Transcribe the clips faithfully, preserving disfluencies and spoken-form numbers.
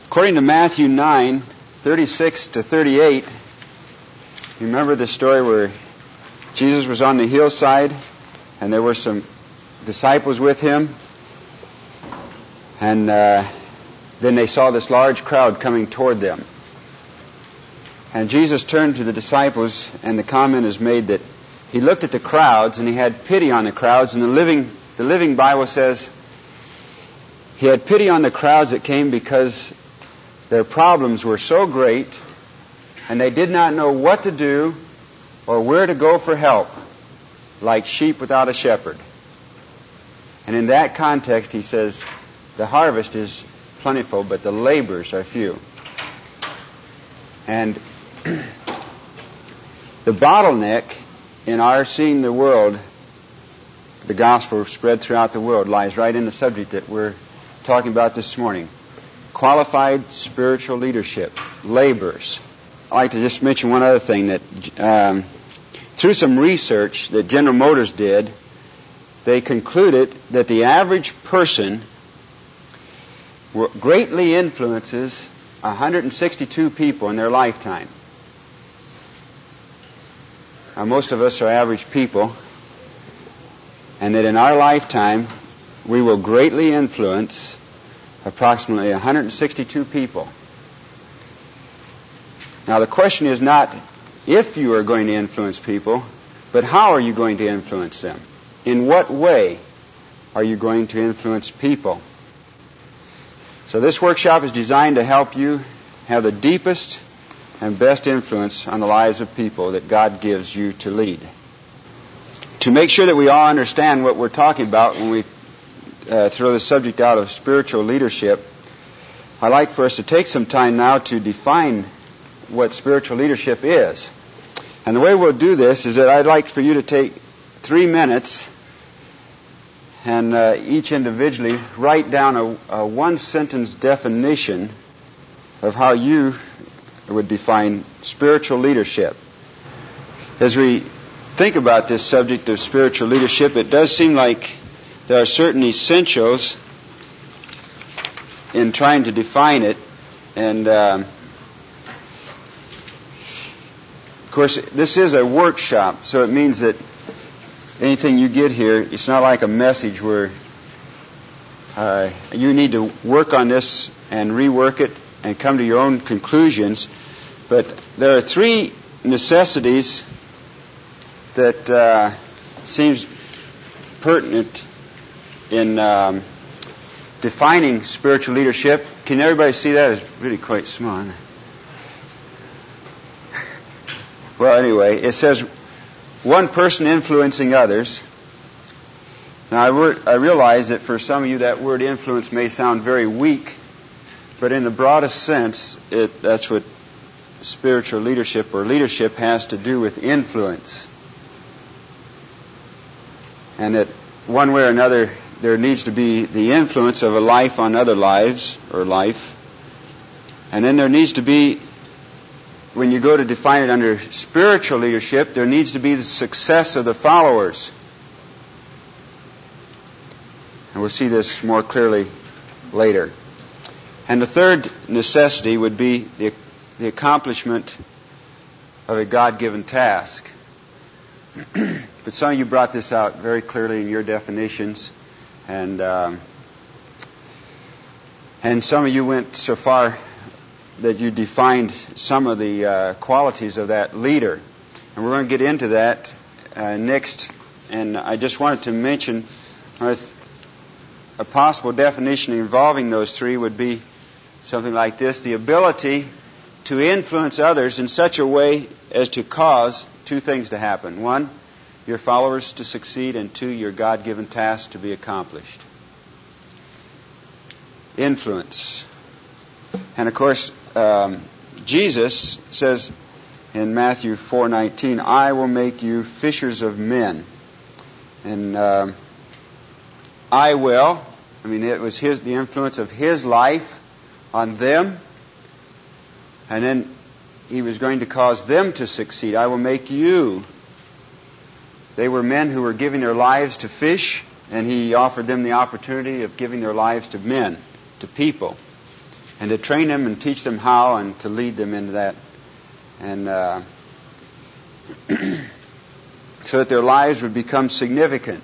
According to Matthew nine, thirty-six to thirty-eight, you remember the story where Jesus was on the hillside and there were some disciples with him, and uh, then they saw this large crowd coming toward them. And Jesus turned to the disciples, and the comment is made that he looked at the crowds and he had pity on the crowds, and the living the Living Bible says he had pity on the crowds that came because their problems were so great and they did not know what to do or where to go for help, like sheep without a shepherd. And in that context, he says, the harvest is plentiful, but the laborers are few. And the bottleneck in our seeing the world, the gospel spread throughout the world, lies right in the subject that we're talking about this morning. Qualified spiritual leadership, laborers. I'd like to just mention one other thing, that um, through some research that General Motors did, they concluded that the average person greatly influences one hundred sixty-two people in their lifetime. Now, most of us are average people, and that in our lifetime we will greatly influence approximately one hundred sixty-two people. Now, the question is not if you are going to influence people, but how are you going to influence them? In what way are you going to influence people? So this workshop is designed to help you have the deepest and best influence on the lives of people that God gives you to lead. To make sure that we all understand what we're talking about when we uh, throw the subject out of spiritual leadership, I'd like for us to take some time now to define what spiritual leadership is. And the way we'll do this is that I'd like for you to take three minutes and uh, each individually write down a, a one-sentence definition of how you would define spiritual leadership. As we think about this subject of spiritual leadership, it does seem like there are certain essentials in trying to define it. And um, of course, this is a workshop, so it means that anything you get here, it's not like a message where uh, you need to work on this and rework it and come to your own conclusions. But there are three necessities that uh, seems pertinent in um, defining spiritual leadership. Can everybody see that? It's really quite small, isn't it? Well, anyway, it says one person influencing others. Now, I, word, I realize that for some of you that word influence may sound very weak, but in the broadest sense, it, that's what spiritual leadership or leadership has to do with influence. And that one way or another, there needs to be the influence of a life on other lives, or life. And then there needs to be, when you go to define it under spiritual leadership, there needs to be the success of the followers. And we'll see this more clearly later. And the third necessity would be the, the accomplishment of a God-given task. But some of you brought this out very clearly in your definitions, and um, and some of you went so far that you defined some of the uh, qualities of that leader. And we're going to get into that uh, next. And I just wanted to mention uh, a possible definition involving those three would be something like this: the ability to influence others in such a way as to cause two things to happen. One, your followers to succeed, and two, your God-given task to be accomplished. Influence. And of course, um, Jesus says in Matthew four nineteen, I will make you fishers of men. And um, I will, I mean, it was his the influence of his life on them. And then he was going to cause them to succeed. I will make you. They were men who were giving their lives to fish, and he offered them the opportunity of giving their lives to men, to people. and to train them and teach them how and to lead them into that. And uh, so that their lives would become significant.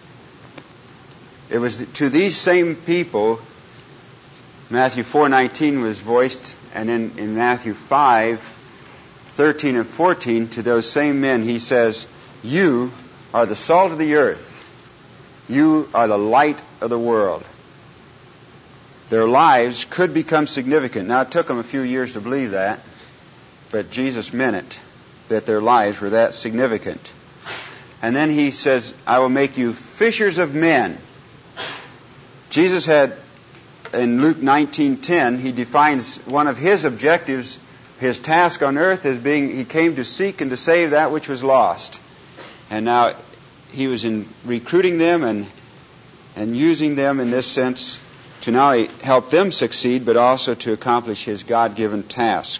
It was to these same people Matthew four nineteen was voiced, and then in Matthew five thirteen and fourteen, to those same men he says, "You are the salt of the earth. You are the light of the world." Their lives could become significant. Now, it took them a few years to believe that, but Jesus meant it, that their lives were that significant. And then he says, "I will make you fishers of men." Jesus had, in Luke nineteen ten, he defines one of his objectives, his task on earth, as being, he came to seek and to save that which was lost. And now he was in recruiting them and and using them in this sense to not only help them succeed, but also to accomplish his God-given task.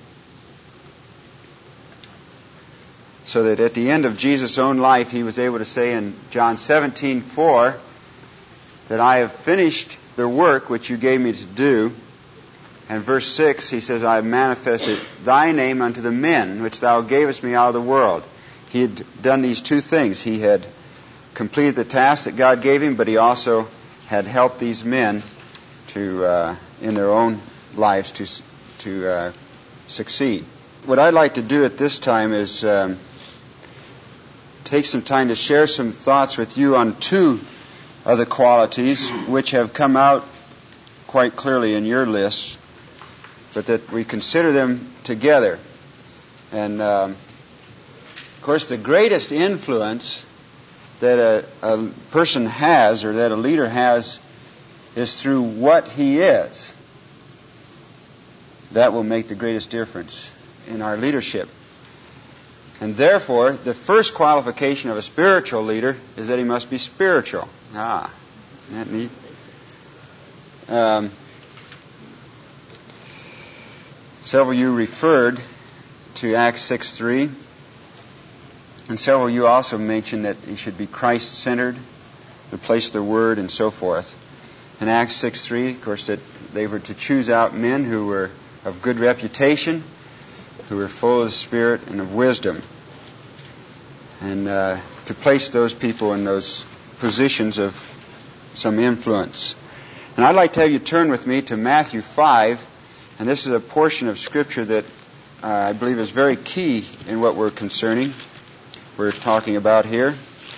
So that at the end of Jesus' own life, he was able to say in John seventeen four that I have finished the work which you gave me to do. And verse six, he says, I have manifested thy name unto the men which thou gavest me out of the world. He had done these two things. He had completed the task that God gave him, but he also had helped these men to, uh, in their own lives, to to uh, succeed. What I'd like to do at this time is um, take some time to share some thoughts with you on two of the qualities which have come out quite clearly in your list, but that we consider them together. And um, of course, the greatest influence that a, a person has, or that a leader has, is through what he is. That will make the greatest difference in our leadership. And therefore, the first qualification of a spiritual leader is that he must be spiritual. Ah, isn't that neat? Um, several of you referred to Acts six three. And several of you also mentioned that he should be Christ-centered, the place of the Word, and so forth. In Acts six three, of course, that they were to choose out men who were of good reputation, who were full of the Spirit and of wisdom, and uh, to place those people in those positions of some influence. And I'd like to have you turn with me to Matthew five, and this is a portion of Scripture that uh, I believe is very key in what we're concerning. We're talking about here.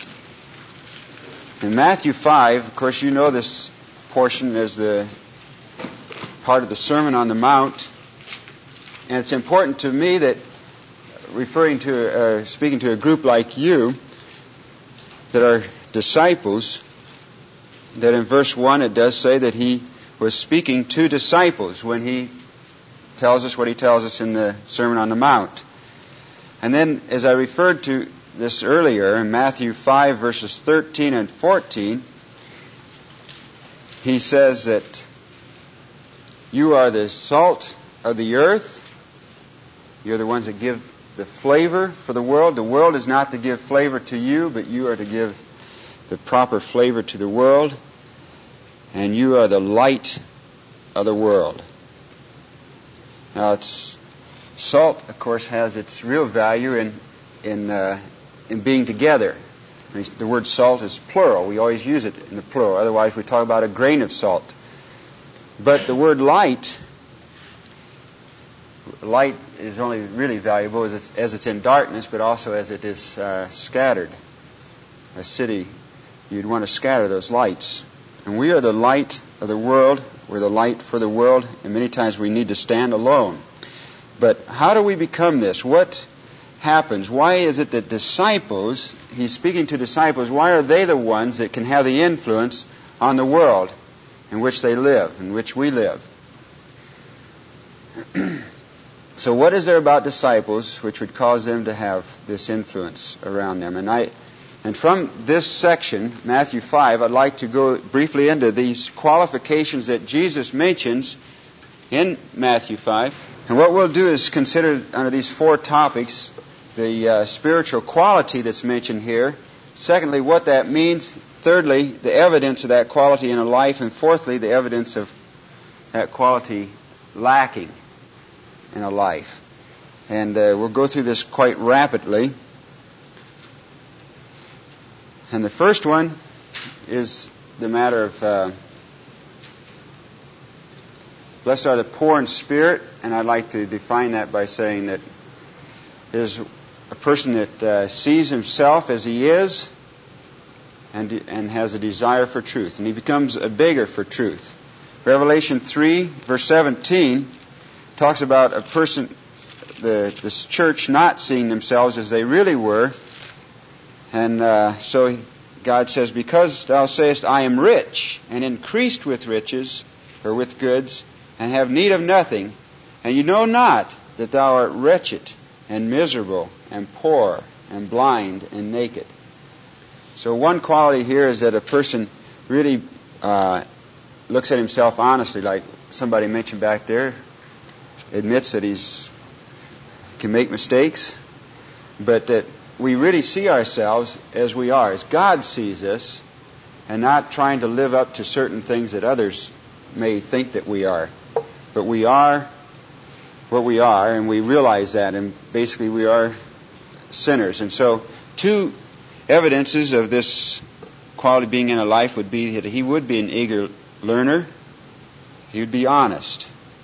In Matthew five, of course, you know this portion as the part of the Sermon on the Mount. And it's important to me that, referring to, uh, speaking to a group like you, that are disciples, that in verse one it does say that he was speaking to disciples when he tells us what he tells us in the Sermon on the Mount. And then, as I referred to this earlier, in Matthew five, verses thirteen and fourteen, he says that you are the salt of the earth. You're the ones that give the flavor for the world. The world is not to give flavor to you, but you are to give the proper flavor to the world. And you are the light of the world. Now, it's salt, of course, has its real value in in uh, in being together. The word salt is plural. We always use it in the plural. Otherwise, we talk about a grain of salt. But the word light, light is only really valuable as it's, as it's in darkness, but also as it is uh, scattered. A city, you'd want to scatter those lights. And we are the light of the world. We're the light for the world, and many times we need to stand alone. But how do we become this? What happens? Why is it that disciples, he's speaking to disciples, why are they the ones that can have the influence on the world in which they live, in which we live? So what is there about disciples which would cause them to have this influence around them? And I, and from this section, Matthew five, I'd like to go briefly into these qualifications that Jesus mentions in Matthew five. And what we'll do is consider under these four topics the uh, spiritual quality that's mentioned here. Secondly, what that means. Thirdly, the evidence of that quality in a life. And fourthly, the evidence of that quality lacking in a life. And uh, we'll go through this quite rapidly. And the first one is the matter of uh, blessed are the poor in spirit, and I'd like to define that by saying that is a person that uh, sees himself as he is and and has a desire for truth, and he becomes a beggar for truth. Revelation three, verse seventeen, talks about a person, the this church, not seeing themselves as they really were, and uh, so God says, because thou sayest, I am rich, and increased with riches, or with goods, and have need of nothing, and you know not that thou art wretched, and miserable, and poor, and blind, and naked. So one quality here is that a person really uh, looks at himself honestly, like somebody mentioned back there, admits that he's can make mistakes, but that we really see ourselves as we are, as God sees us, and not trying to live up to certain things that others may think that we are. But we are what we are, and we realize that, and basically we are sinners. And so two evidences of this quality being in a life would be that he would be an eager learner, he would be honest.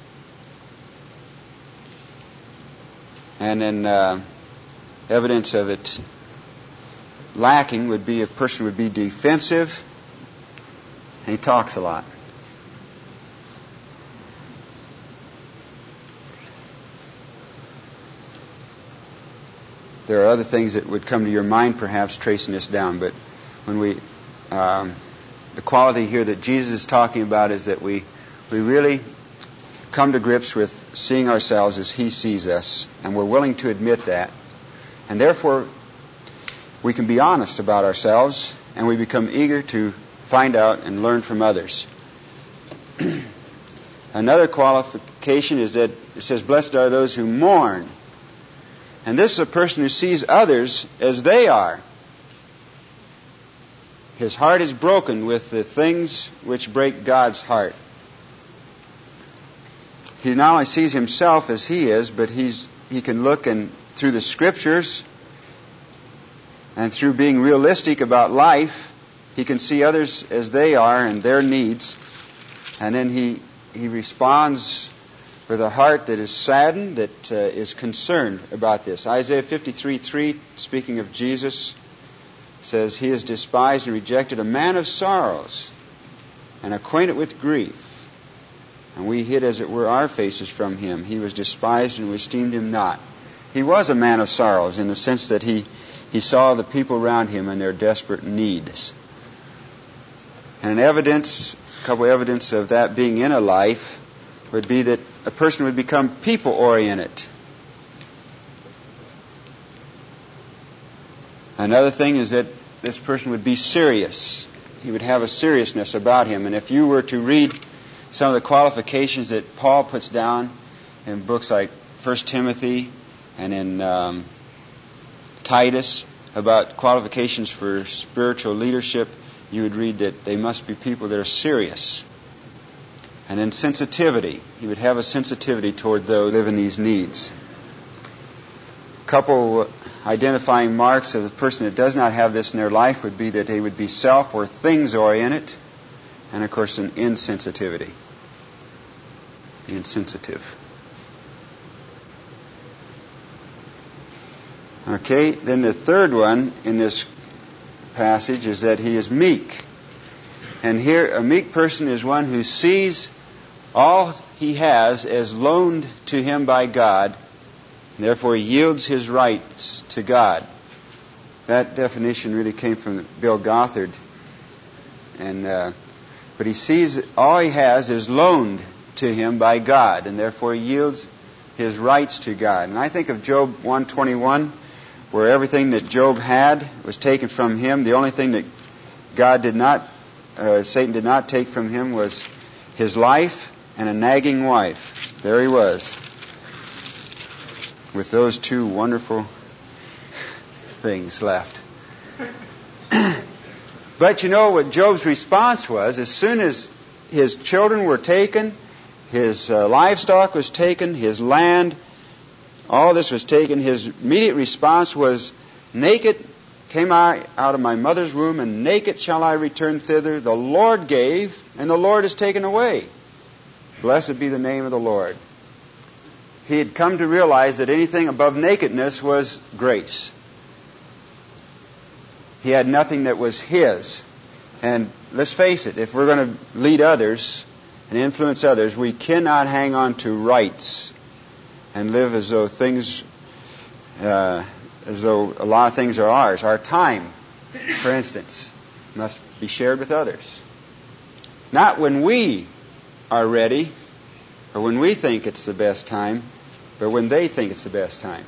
And then uh, evidence of it lacking would be a person would be defensive, and he talks a lot. There are other things that would come to your mind, perhaps, tracing this down. But when we, um, the quality here that Jesus is talking about is that we, we really come to grips with seeing ourselves as He sees us, and we're willing to admit that. And therefore, we can be honest about ourselves, and we become eager to find out and learn from others. Another qualification is that it says, blessed are those who mourn. And this is a person who sees others as they are. His heart is broken with the things which break God's heart. He not only sees himself as he is, but he's he can look and through the Scriptures and through being realistic about life, he can see others as they are and their needs. And then he he responds with a heart that is saddened, that uh, is concerned about this. Isaiah fifty-three three, speaking of Jesus, says, He is despised and rejected, a man of sorrows, and acquainted with grief. And we hid, as it were, our faces from Him. He was despised, and we esteemed Him not. He was a man of sorrows in the sense that he, he saw the people around him and their desperate needs. And an evidence, a couple of evidence of that being in a life would be that a person would become people-oriented. Another thing is that this person would be serious. He would have a seriousness about him. And if you were to read some of the qualifications that Paul puts down in books like First Timothy and in um, Titus about qualifications for spiritual leadership, you would read that they must be people that are serious. And then sensitivity. He would have a sensitivity toward those who live in these needs. A couple identifying marks of a person that does not have this in their life would be that they would be self or things oriented, and of course an insensitivity. Insensitive. Okay, then the third one in this passage is that he is meek. And here, a meek person is one who sees all he has as loaned to him by God, and therefore he yields his rights to God. That definition really came from Bill Gothard. And uh, but he sees all he has is loaned to him by God, and therefore he yields his rights to God. And I think of Job one twenty-one, where everything that Job had was taken from him. The only thing that God did not Uh, Satan did not take from him was his life and a nagging wife. There he was, with those two wonderful things left. But you know what Job's response was? As soon as his children were taken His uh, livestock was taken, his land, all this was taken. His immediate response was, naked came I out of my mother's womb, and naked shall I return thither. The Lord gave, and the Lord has taken away. Blessed be the name of the Lord. He had come to realize that anything above nakedness was grace. He had nothing that was his. And let's face it, if we're going to lead others and influence others, we cannot hang on to rights and live as though things, uh, as though a lot of things are ours. Our time, for instance, must be shared with others. Not when we are ready or when we think it's the best time, but when they think it's the best time.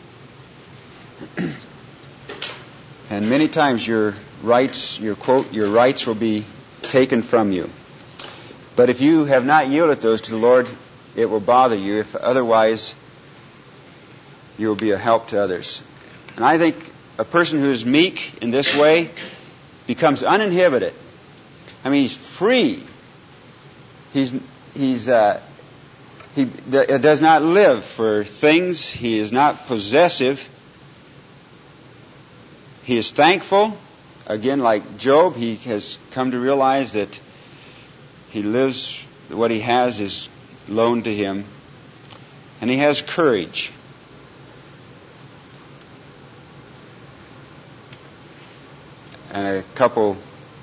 And many times your rights, your quote, your rights will be taken from you. But if you have not yielded those to the Lord, it will bother you. If otherwise, you will be a help to others. And I think a person who is meek in this way becomes uninhibited. I mean, he's free. He's he's uh, he d- does not live for things. He is not possessive. He is thankful. Again, like Job, he has come to realize that he lives, what he has is loaned to him. And he has courage. And a couple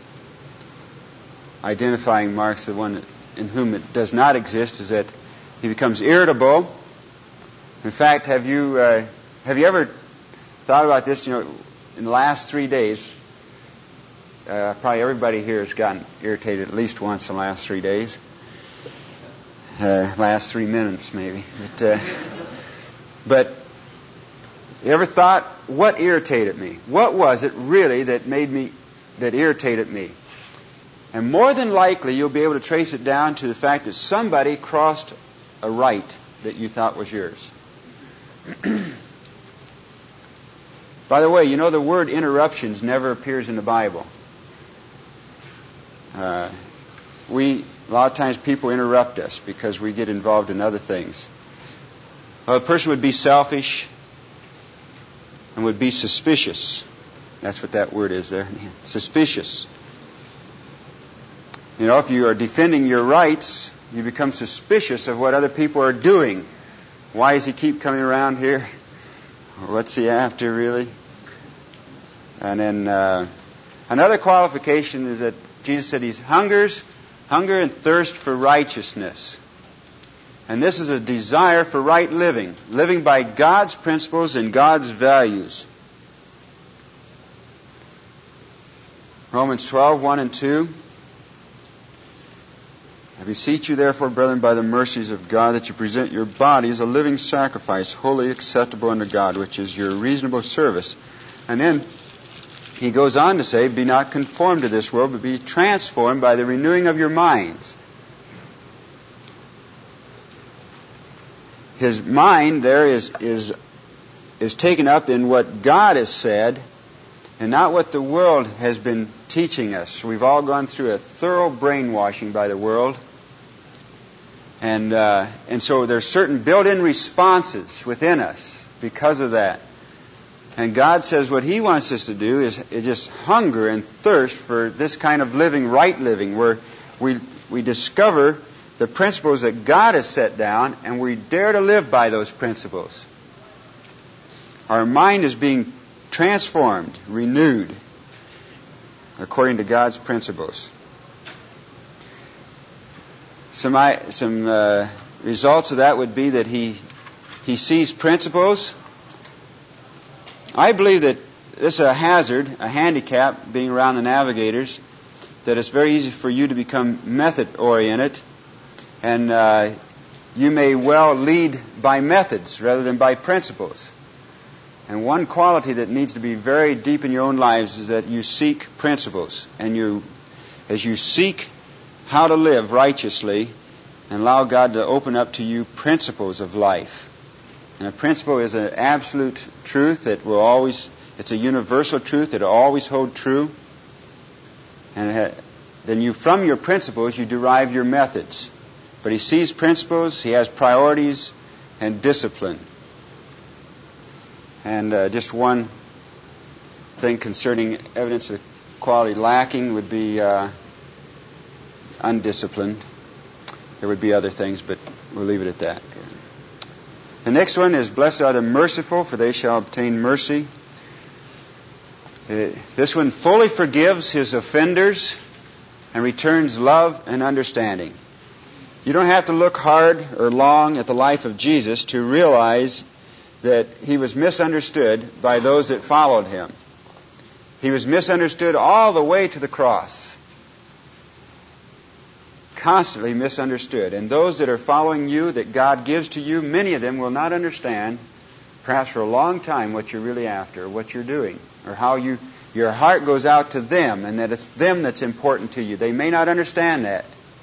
identifying marks, the one in whom it does not exist is that he becomes irritable. In fact, have you uh, have you ever thought about this? You know, in the last three days, uh, probably everybody here has gotten irritated at least once in the last three days. Uh, last three minutes, maybe. But, uh, but you ever thought, what irritated me? What was it really that made me, that irritated me? And more than likely, you'll be able to trace it down to the fact that somebody crossed a right that you thought was yours. By the way, you know the word interruptions never appears in the Bible. Uh, we, a lot of times people interrupt us because we get involved in other things. Well, a person would be selfish and would be suspicious. That's what that word is there. Suspicious. You know, if you are defending your rights, you become suspicious of what other people are doing. Why does he keep coming around here? What's he after, really? And then uh, another qualification is that Jesus said he hungers, hunger and thirst for righteousness. And this is a desire for right living, living by God's principles and God's values. Romans twelve, one and two. I beseech you, therefore, brethren, by the mercies of God, that you present your bodies a living sacrifice, wholly acceptable unto God, which is your reasonable service. And then he goes on to say, be not conformed to this world, but be transformed by the renewing of your minds. His mind there is is is taken up in what God has said and not what the world has been teaching us. We've all gone through a thorough brainwashing by the world. And uh, and so there's certain built-in responses within us because of that. And God says what He wants us to do is, is just hunger and thirst for this kind of living, right living, where we we discover the principles that God has set down and we dare to live by those principles. Our mind is being transformed, renewed, according to God's principles. Some some uh, results of that would be that he he sees principles. I believe that this is a hazard, a handicap, being around the navigators, that it's very easy for you to become method-oriented, and uh, you may well lead by methods rather than by principles. And one quality that needs to be very deep in your own lives is that you seek principles, and you, as you seek how to live righteously, and allow God to open up to you principles of life. And a principle is an absolute truth that will always, it's a universal truth that will always hold true. And then you, from your principles, you derive your methods. But he sees principles, he has priorities and discipline. And uh, just one thing concerning evidence of quality lacking would be uh, undisciplined. There would be other things, but we'll leave it at that. The next one is, blessed are the merciful, for they shall obtain mercy. Uh, this one fully forgives his offenders and returns love and understanding. You don't have to look hard or long at the life of Jesus to realize that he was misunderstood by those that followed him. He was misunderstood all the way to the cross. Constantly misunderstood. And those that are following you, that God gives to you, many of them will not understand, perhaps for a long time, what you're really after, or what you're doing, or how you your heart goes out to them, and that it's them that's important to you. They may not understand that.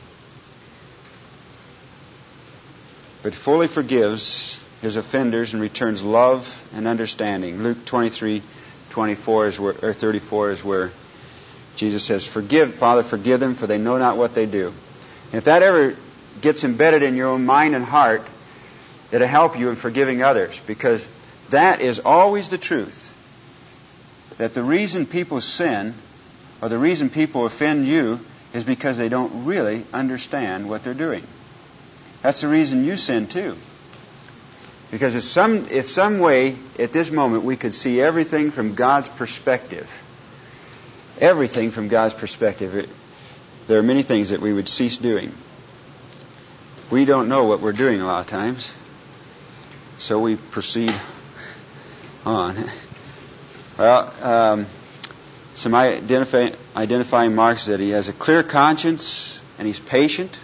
But fully forgives his offenders and returns love and understanding. Luke twenty-three twenty-four is where, or thirty-four is where Jesus says, "Forgive, Father, forgive them, for they know not what they do." And if that ever gets embedded in your own mind and heart, it'll help you in forgiving others, because that is always the truth. That the reason people sin, or the reason people offend you, is because they don't really understand what they're doing. That's the reason you sin too. Because if some, if some way, at this moment, we could see everything from God's perspective, everything from God's perspective, it, there are many things that we would cease doing. We don't know what we're doing a lot of times, so we proceed on. Well, um, some identify, identifying marks that he has a clear conscience and he's patient.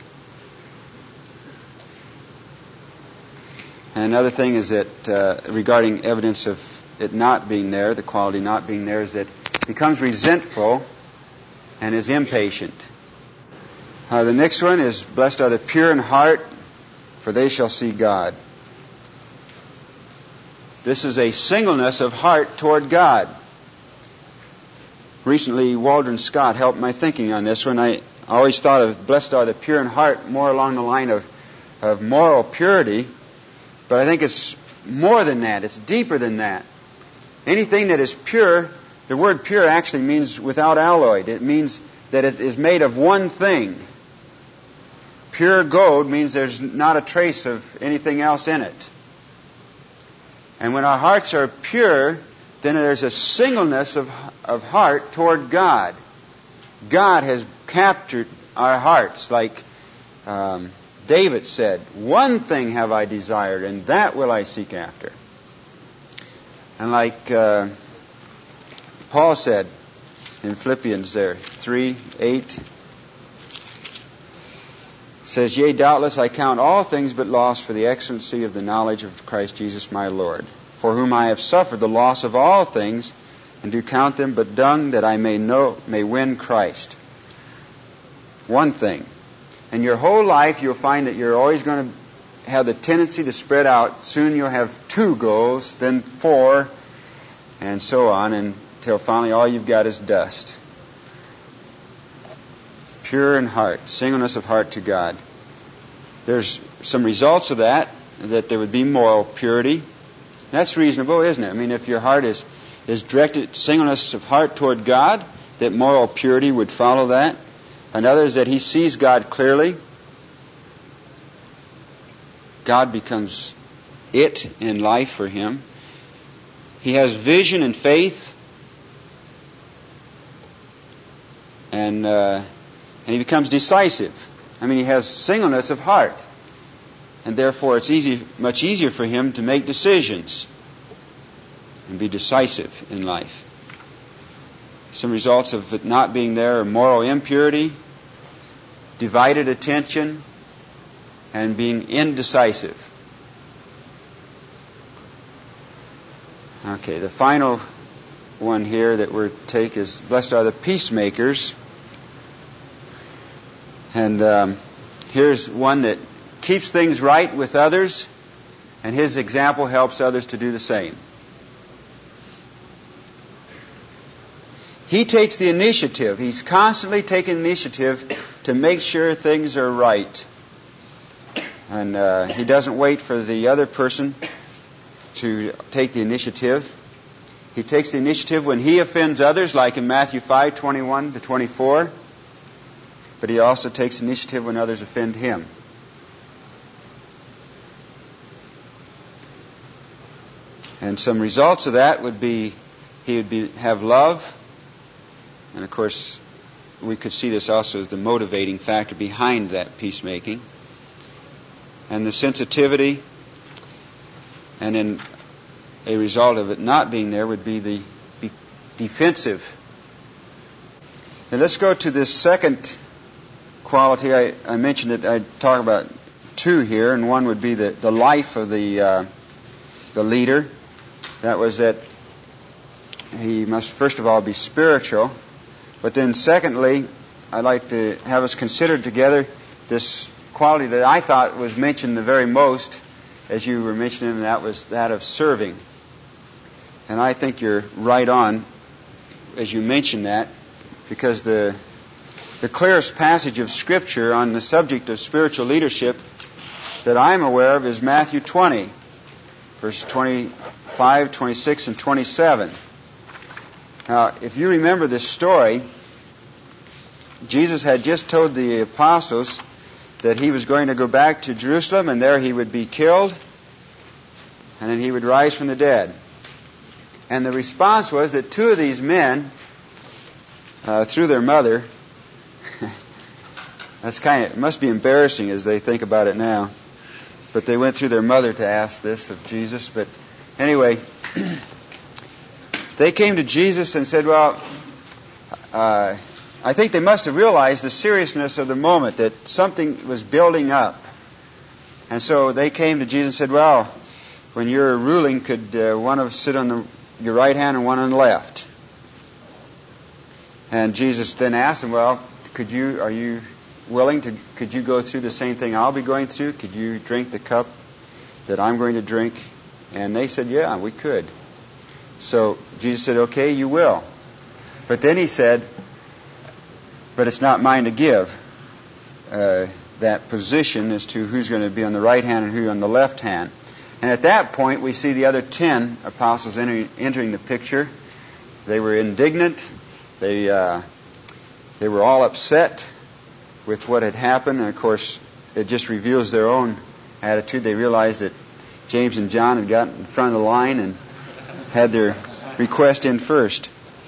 And another thing is that uh, regarding evidence of it not being there, the quality not being there, is that he becomes resentful and is impatient. Uh, the next one is, blessed are the pure in heart, for they shall see God. This is a singleness of heart toward God. Recently, Waldron Scott helped my thinking on this one. I always thought of blessed are the pure in heart more along the line of, of moral purity, but I think it's more than that. It's deeper than that. Anything that is pure, the word pure actually means without alloy. It means that it is made of one thing. Pure gold means there's not a trace of anything else in it. And when our hearts are pure, then there's a singleness of, of heart toward God. God has captured our hearts, like um, David said, "One thing have I desired, and that will I seek after." And like uh, Paul said in Philippians there, three, eight, says, "Yea, doubtless I count all things but loss for the excellency of the knowledge of Christ Jesus my Lord, for whom I have suffered the loss of all things, and do count them but dung, that I may know, may win Christ." One thing. In your whole life, you'll find that you're always going to have the tendency to spread out. Soon you'll have two goals, then four, and so on, until finally all you've got is dust. Pure in heart, singleness of heart to God. There's some results of that, that there would be moral purity. That's reasonable, isn't it? I mean, if your heart is, is directed, singleness of heart toward God, that moral purity would follow that. Another is that he sees God clearly. God becomes it in life for him. He has vision and faith. And, uh, and he becomes decisive. I mean, he has singleness of heart. And therefore it's easy, much easier for him to make decisions and be decisive in life. Some results of it not being there are moral impurity, divided attention, and being indecisive. Okay, the final one here that we'll take is, blessed are the peacemakers. And um, here's one that keeps things right with others, and his example helps others to do the same. He takes the initiative. He's constantly taking initiative to make sure things are right. And uh, he doesn't wait for the other person to take the initiative. He takes the initiative when he offends others, like in Matthew five, twenty-one to twenty-four. But he also takes initiative when others offend him. And some results of that would be he would be, have love. And of course, we could see this also as the motivating factor behind that peacemaking. And the sensitivity. And then a result of it not being there would be the be defensive. And let's go to this second quality. I, I mentioned it. I talk about two here, and one would be the, the life of the uh, the leader. That was that he must first of all be spiritual, but then secondly, I'd like to have us consider together this quality that I thought was mentioned the very most as you were mentioning, and that was that of serving. And I think you're right on as you mention that, because the the clearest passage of Scripture on the subject of spiritual leadership that I'm aware of is Matthew twenty, verses twenty-five, twenty-six, and twenty-seven. Now, if you remember this story, Jesus had just told the apostles that he was going to go back to Jerusalem, and there he would be killed, and then he would rise from the dead. And the response was that two of these men, uh, through their mother, that's kind of, it must be embarrassing as they think about it now, but they went through their mother to ask this of Jesus. But anyway, they came to Jesus and said, well, uh, I think they must have realized the seriousness of the moment, that something was building up. And so they came to Jesus and said, well, when you're ruling, could uh, one of us sit on the, your right hand and one on the left? And Jesus then asked them, well, could you, are you willing to, could you go through the same thing I'll be going through? Could you drink the cup that I'm going to drink? And they said, yeah, we could. So Jesus said, okay, you will. But then he said, but it's not mine to give uh, that position as to who's going to be on the right hand and who on the left hand. And at that point, we see the other ten apostles entering, entering the picture. They were indignant. They uh, they were all upset with what had happened. And of course, it just reveals their own attitude. They realized that James and John had gotten in front of the line and had their request in first.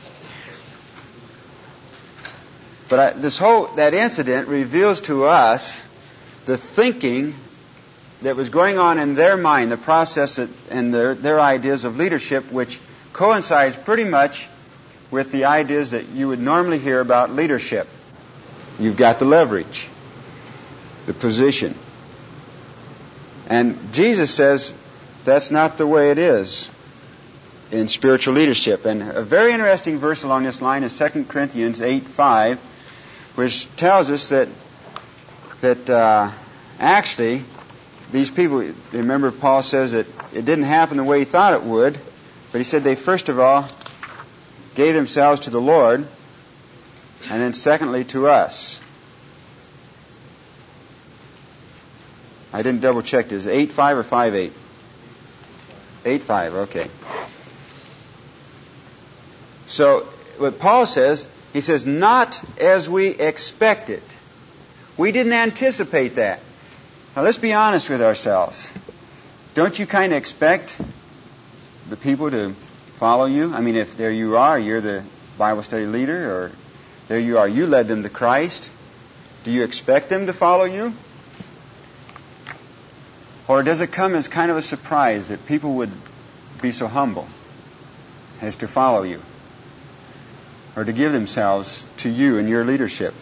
But I, this whole, that incident reveals to us the thinking that was going on in their mind, the process that, and their, their ideas of leadership, which coincides pretty much with the ideas that you would normally hear about leadership. You've got the leverage, the position. And Jesus says that's not the way it is in spiritual leadership. And a very interesting verse along this line is Second Corinthians eight five, which tells us that that uh, actually these people, remember Paul says that it didn't happen the way he thought it would, but he said they first of all gave themselves to the Lord, and then secondly to us. I didn't double check this. eight five or five eight? eight five, okay. So what Paul says, he says, not as we expected. We didn't anticipate that. Now let's be honest with ourselves. Don't you kind of expect the people to follow you? I mean, if there you are, you're the Bible study leader, or there you are, you led them to Christ. Do you expect them to follow you? Or does it come as kind of a surprise that people would be so humble as to follow you, or to give themselves to you and your leadership?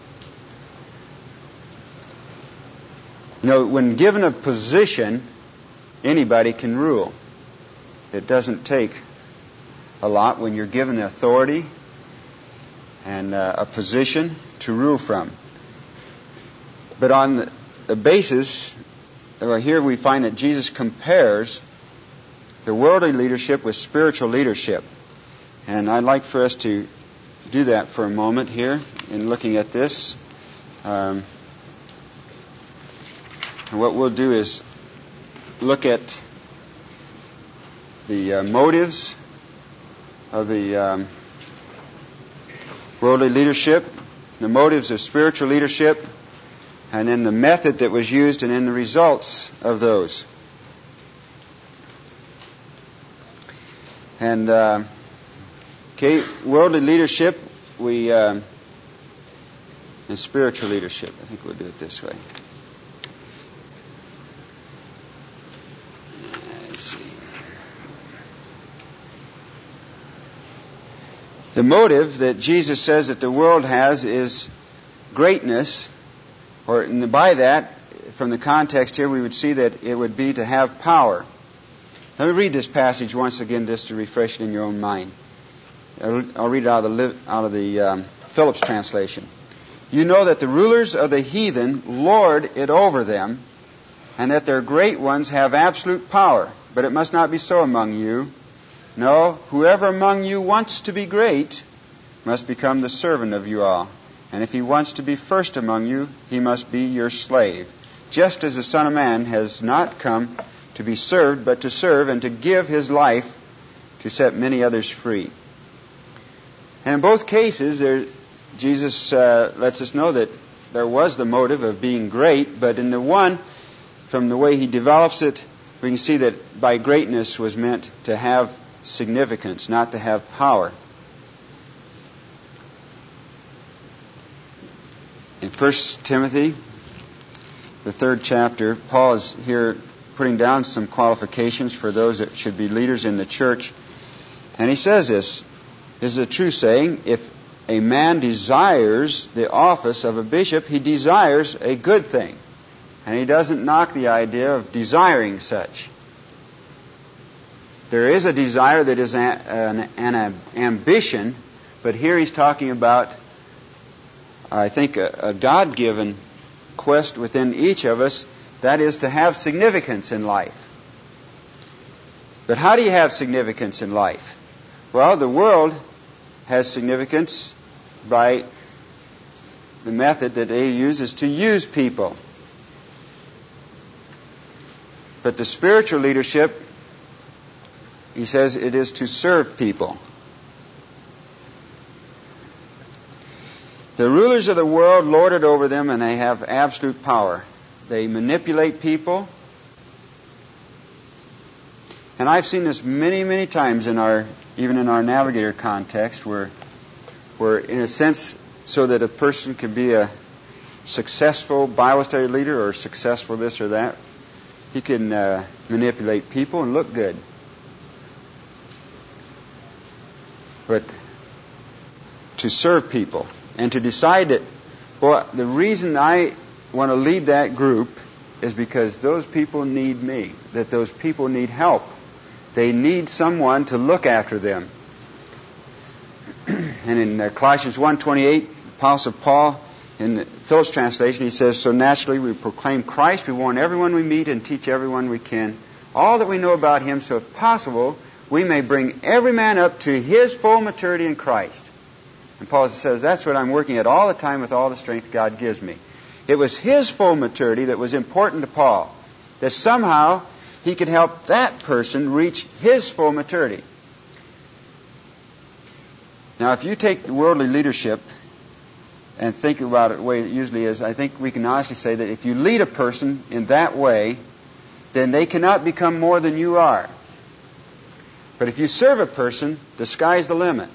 You know, when given a position, anybody can rule. It doesn't take a lot when you're given authority and uh, a position to rule from. But on the, the basis, well, here we find that Jesus compares the worldly leadership with spiritual leadership. And I'd like for us to do that for a moment here in looking at this. Um, And what we'll do is look at the uh, motives of the um, worldly leadership, the motives of spiritual leadership, and then the method that was used, and then the results of those. And uh, okay, worldly leadership, we uh, and spiritual leadership. I think we'll do it this way. Let's see. The motive that Jesus says that the world has is greatness, or by that, from the context here, we would see that it would be to have power. Let me read this passage once again, just to refresh it in your own mind. I'll read it out of the, out of the um, Phillips translation. You know that the rulers of the heathen lord it over them, and that their great ones have absolute power. But it must not be so among you. No, whoever among you wants to be great must become the servant of you all. And if he wants to be first among you, he must be your slave. Just as the Son of Man has not come to be served, but to serve and to give his life to set many others free. And in both cases, there, Jesus uh, lets us know that there was the motive of being great, but in the one, from the way he develops it, we can see that by greatness was meant to have significance, not to have power. In First Timothy, the third chapter, Paul is here putting down some qualifications for those that should be leaders in the church. And he says this, this is a true saying, if a man desires the office of a bishop, he desires a good thing. And he doesn't knock the idea of desiring such. There is a desire that is an, an, an ambition, but here he's talking about, I think, a, a God-given quest within each of us, that is to have significance in life. But how do you have significance in life? Well, the world has significance by the method that they use is to use people. But the spiritual leadership, he says, it is to serve people. The rulers of the world lord it over them, and they have absolute power. They manipulate people. And I've seen this many, many times in our, even in our Navigator context, where, where in a sense, so that a person can be a successful Bible study leader or successful this or that, he can uh, manipulate people and look good. But to serve people and to decide that, well, the reason I want to lead that group is because those people need me, that those people need help. They need someone to look after them. And in uh, Colossians one twenty-eight, Apostle Paul, in the Phillips translation, he says, so naturally we proclaim Christ, we warn everyone we meet and teach everyone we can all that we know about Him, so if possible, we may bring every man up to his full maturity in Christ. And Paul says, that's what I'm working at all the time with all the strength God gives me. It was his full maturity that was important to Paul, that somehow he could help that person reach his full maturity. Now, if you take the worldly leadership and think about it the way it usually is, I think we can honestly say that if you lead a person in that way, then they cannot become more than you are. But if you serve a person, the sky's the limit.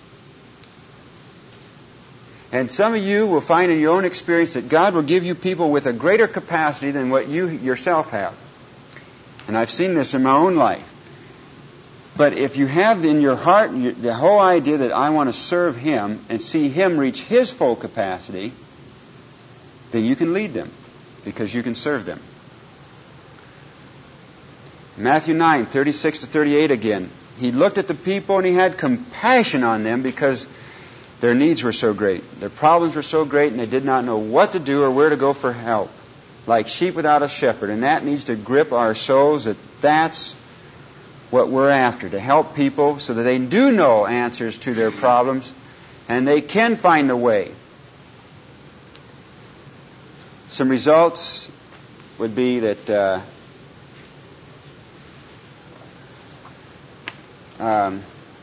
And some of you will find in your own experience that God will give you people with a greater capacity than what you yourself have. And I've seen this in my own life. But if you have in your heart the whole idea that I want to serve Him and see Him reach His full capacity, then you can lead them because you can serve them. Matthew nine, thirty-six to thirty-eight again. He looked at the people and He had compassion on them because their needs were so great. Their problems were so great and they did not know what to do or where to go for help. Like sheep without a shepherd. And that needs to grip our souls, that that's what we're after, to help people so that they do know answers to their problems and they can find the way. Some results would be that uh, um,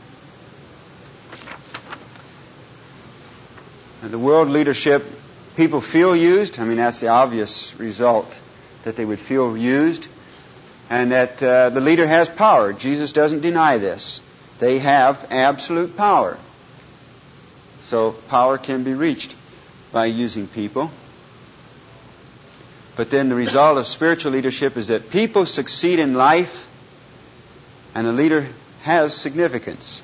the world leadership, people feel used. I mean, that's the obvious result, that they would feel used. And that uh, the leader has power. Jesus doesn't deny this. They have absolute power. So power can be reached by using people. But then the result of spiritual leadership is that people succeed in life and the leader has significance.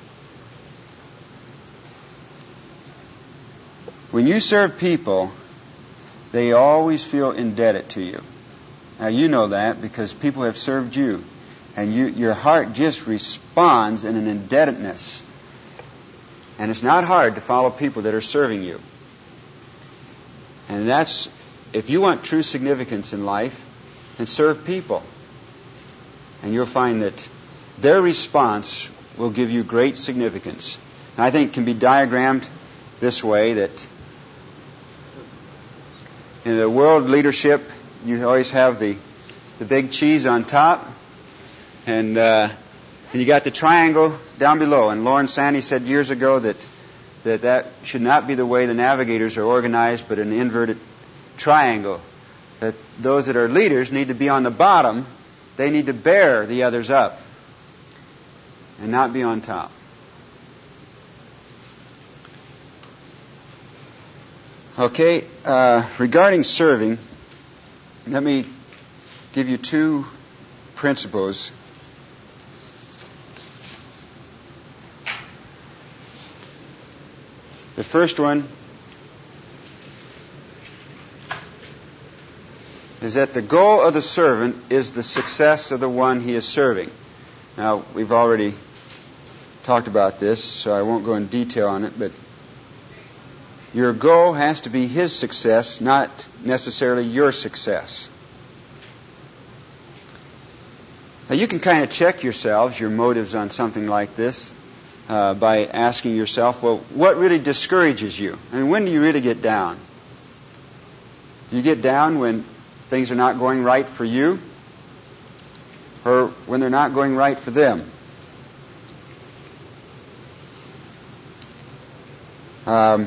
When you serve people, they always feel indebted to you. Now you know that because people have served you. And you, your heart just responds in an indebtedness. And it's not hard to follow people that are serving you. And that's, if you want true significance in life, then serve people. And you'll find that their response will give you great significance. And I think it can be diagrammed this way, that in the world leadership, you always have the, the big cheese on top, and, uh, and you got the triangle down below. And Lauren Sandy said years ago that, that that should not be the way the navigators are organized, but an inverted triangle. That those that are leaders need to be on the bottom. They need to bear the others up and not be on top. Okay, uh, regarding serving, let me give you two principles. The first one is that the goal of the servant is the success of the one he is serving. Now, we've already talked about this, so I won't go in detail on it, but your goal has to be his success, not necessarily your success. Now, you can kind of check yourselves, your motives on something like this, uh, by asking yourself, well, what really discourages you? I mean, when do you really get down? Do you get down when things are not going right for you? Or when they're not going right for them? Um,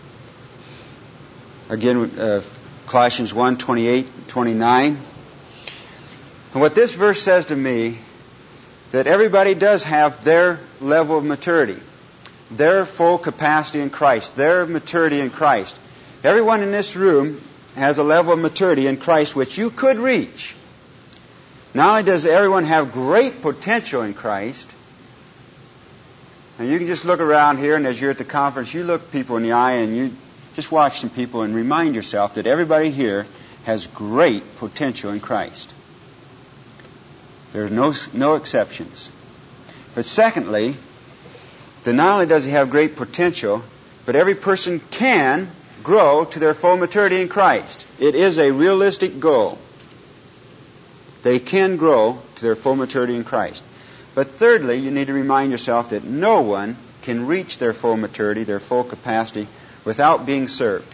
again, uh, Colossians one, twenty-eight, twenty-nine. And what this verse says to me, that everybody does have their level of maturity, their full capacity in Christ, their maturity in Christ. Everyone in this room has a level of maturity in Christ which you could reach. Not only does everyone have great potential in Christ, and you can just look around here, and as you're at the conference, you look people in the eye and you just watch some people and remind yourself that everybody here has great potential in Christ. There's no, no exceptions. But secondly, that not only does he have great potential, but every person can grow to their full maturity in Christ. It is a realistic goal. They can grow to their full maturity in Christ. But thirdly, you need to remind yourself that no one can reach their full maturity, their full capacity, without being served.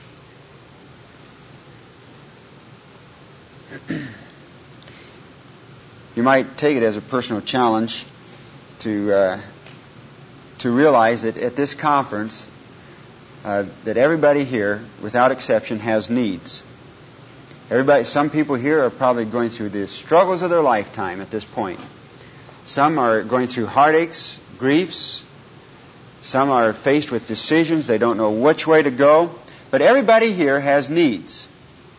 You might take it as a personal challenge to uh, to realize that at this conference, uh, that everybody here, without exception, has needs. Everybody, some people here are probably going through the struggles of their lifetime at this point. Some are going through heartaches, griefs. Some are faced with decisions. They don't know which way to go. But everybody here has needs.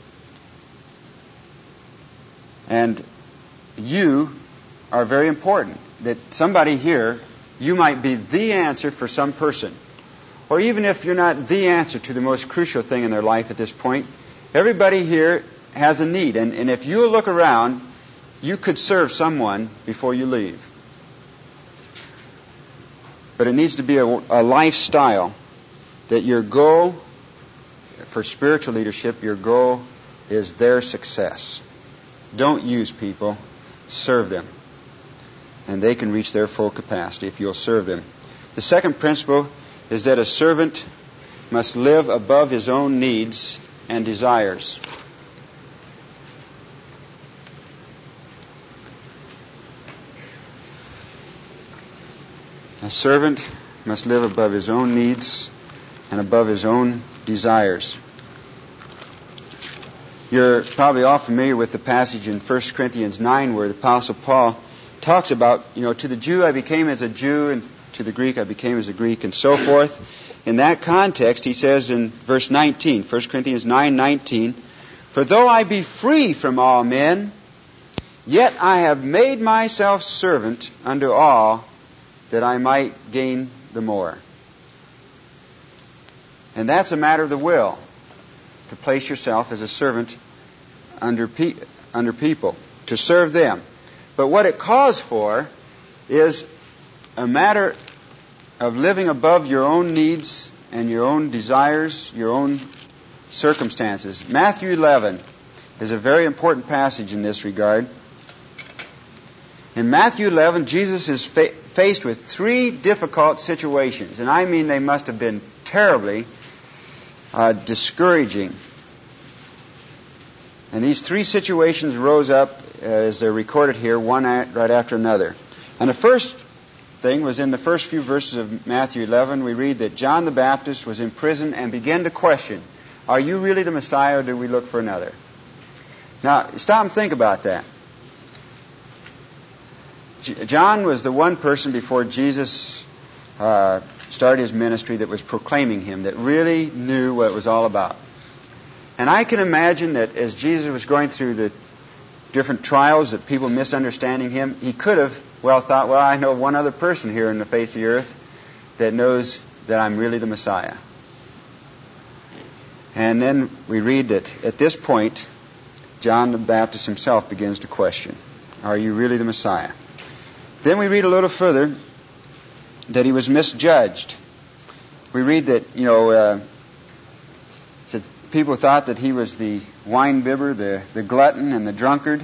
And you are very important. That somebody here, you might be the answer for some person. Or even if you're not the answer to the most crucial thing in their life at this point, everybody here has a need. And, and if you look around, you could serve someone before you leave. But it needs to be a, a lifestyle that your goal for spiritual leadership, your goal is their success. Don't use people, serve them. And they can reach their full capacity if you'll serve them. The second principle is that a servant must live above his own needs and desires. A servant must live above his own needs and above his own desires. You're probably all familiar with the passage in First Corinthians nine where the Apostle Paul talks about, you know, to the Jew I became as a Jew, and to the Greek I became as a Greek, and so forth. In that context, he says in verse nineteen, First Corinthians nine nineteen, "For though I be free from all men, yet I have made myself servant unto all, that I might gain the more." And that's a matter of the will, to place yourself as a servant under pe- under people, to serve them. But what it calls for is a matter of living above your own needs and your own desires, your own circumstances. Matthew eleven is a very important passage in this regard. In Matthew eleven, Jesus is fa- faced with three difficult situations, and I mean they must have been terribly uh, discouraging. And these three situations rose up uh, as they're recorded here, one at, right after another. And the first thing was in the first few verses of Matthew eleven. We read that John the Baptist was in prison and began to question, "Are you really the Messiah, or do we look for another?" Now, stop and think about that. John was the one person before Jesus uh, started his ministry that was proclaiming him, that really knew what it was all about. And I can imagine that as Jesus was going through the different trials, that people misunderstanding him, he could have well thought, well, I know one other person here in the face of the earth that knows that I'm really the Messiah. And then we read that at this point, John the Baptist himself begins to question, "Are you really the Messiah?" Then we read a little further that he was misjudged. We read that, you know, uh, that people thought that he was the wine bibber, the, the glutton, and the drunkard,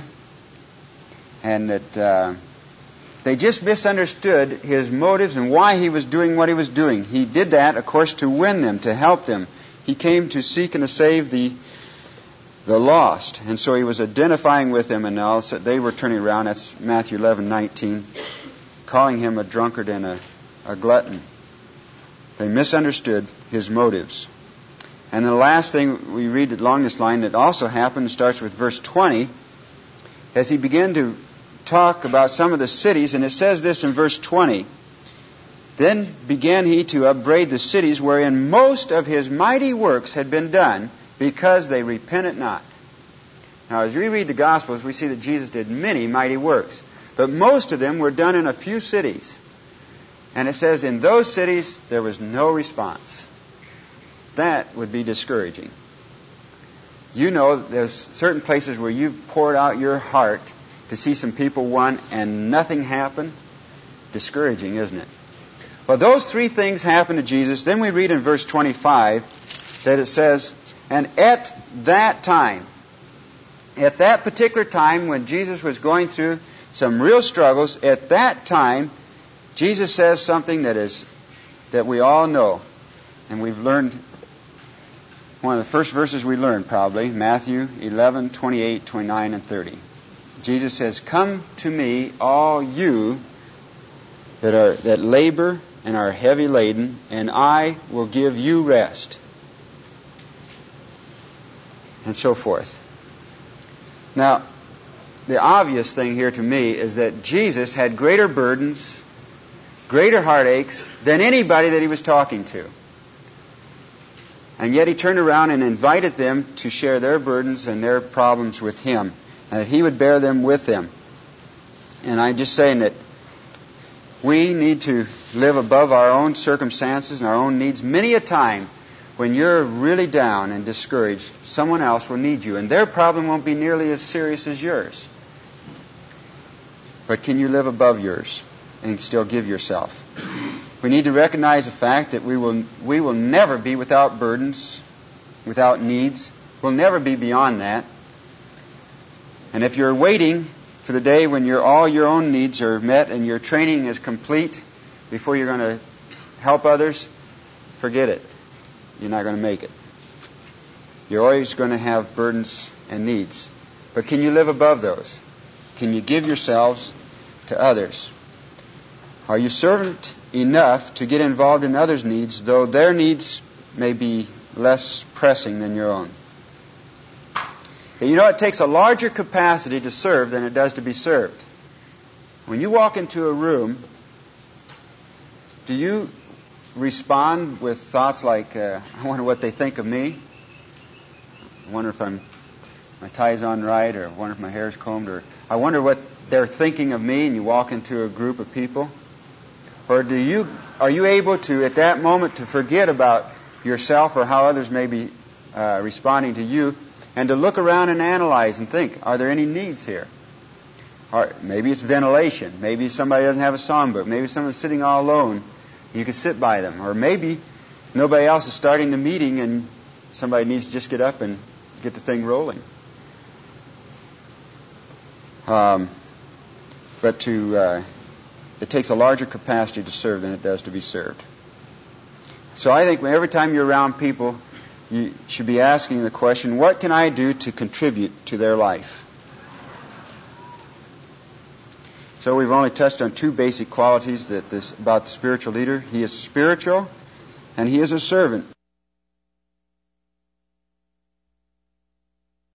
and that uh, they just misunderstood his motives and why he was doing what he was doing. He did that, of course, to win them, to help them. He came to seek and to save the the lost. And so he was identifying with them, and all so they were turning around. That's Matthew eleven nineteen, calling him a drunkard and a, a glutton. They misunderstood his motives. And the last thing we read along this line that also happened starts with verse twenty, as he began to talk about some of the cities, and it says this in verse twenty, "Then began he to upbraid the cities wherein most of his mighty works had been done, because they repented not." Now, as we read the Gospels, we see that Jesus did many mighty works, but most of them were done in a few cities. And it says in those cities there was no response. That would be discouraging. You know, there's certain places where you've poured out your heart to see some people won and nothing happened. Discouraging, isn't it? Well, those three things happened to Jesus. Then we read in verse twenty-five that it says, "And at that time," at that particular time when Jesus was going through some real struggles, at that time, Jesus says something that is that we all know. And we've learned, one of the first verses we learned probably, Matthew eleven, twenty-eight, twenty-nine, and thirty. Jesus says, "Come to me, all you that are that labor and are heavy laden, and I will give you rest." And so forth. Now, the obvious thing here to me is that Jesus had greater burdens, greater heartaches than anybody that he was talking to. And yet he turned around and invited them to share their burdens and their problems with him, and that he would bear them with them. And I'm just saying that we need to live above our own circumstances and our own needs. Many a time, when you're really down and discouraged, someone else will need you, and their problem won't be nearly as serious as yours. But can you live above yours and still give yourself? We need to recognize the fact that we will we will never be without burdens, without needs. We'll never be beyond that. And if you're waiting for the day when your all your own needs are met and your training is complete before you're going to help others, forget it. You're not going to make it. You're always going to have burdens and needs. But can you live above those? Can you give yourselves to others? Are you servant enough to get involved in others' needs, though their needs may be less pressing than your own. And you know, it takes a larger capacity to serve than it does to be served. When you walk into a room, do you respond with thoughts like, uh, I wonder what they think of me? I wonder if I'm, my tie's on right, or I wonder if my hair's combed, or I wonder what they're thinking of me, and you walk into a group of people? Or do you, are you able to, at that moment, to forget about yourself or how others may be uh, responding to you, and to look around and analyze and think, are there any needs here? Or maybe it's ventilation. Maybe somebody doesn't have a songbook. Maybe someone's sitting all alone. You can sit by them. Or maybe nobody else is starting the meeting and somebody needs to just get up and get the thing rolling. Um, but to uh, it takes a larger capacity to serve than it does to be served. So I think every time you're around people, you should be asking the question, what can I do to contribute to their life? So we've only touched on two basic qualities that this, about the spiritual leader. He is spiritual and he is a servant.